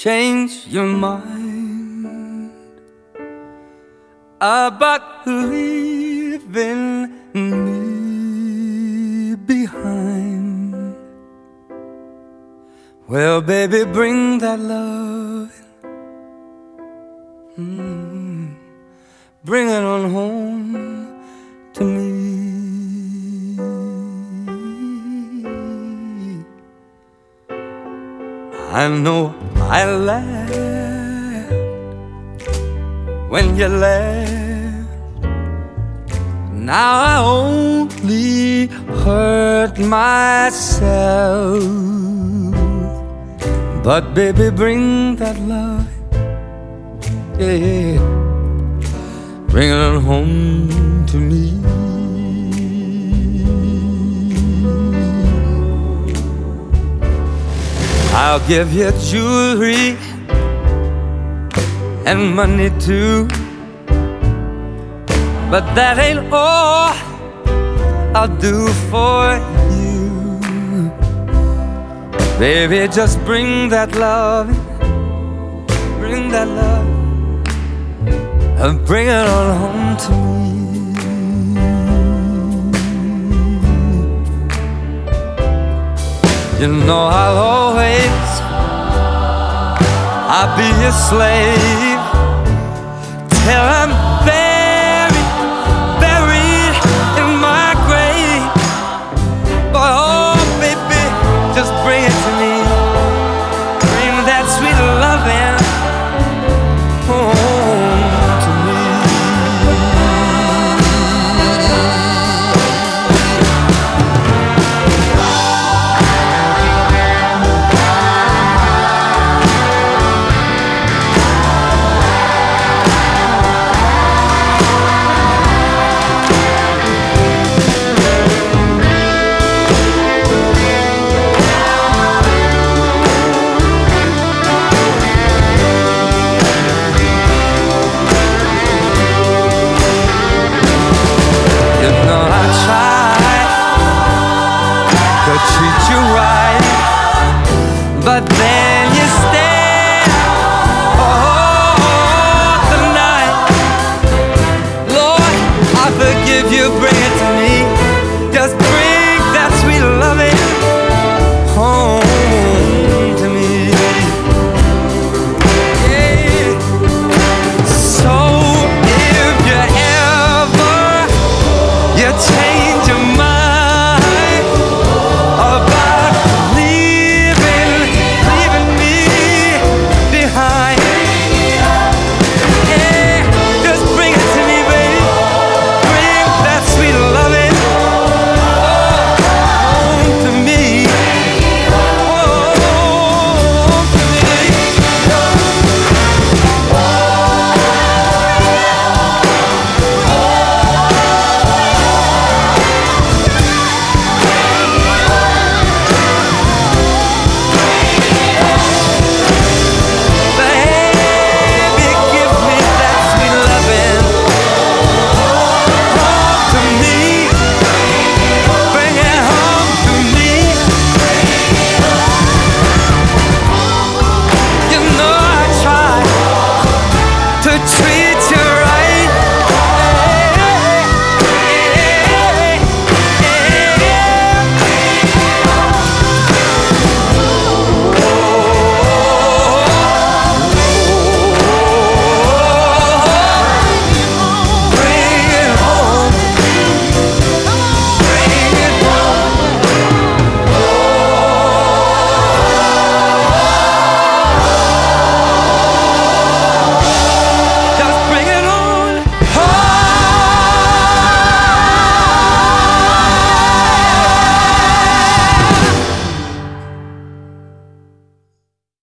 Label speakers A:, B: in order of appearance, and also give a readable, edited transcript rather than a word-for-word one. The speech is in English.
A: change your mind about leaving me behind. Well, baby, bring that love, bring it on home to me. I know I laughed when you left. Now I only hurt myself. But baby, bring that love, yeah, bring it on home to me. I'll give you jewelry and money too, but that ain't all I'll do for you. Baby, just bring that love, bring that love, and bring it on home to me. You know I'll be your slave till I'm buried in my grave. But oh, baby, just bring it to me. Bring that sweet loving home to me. Treat you right.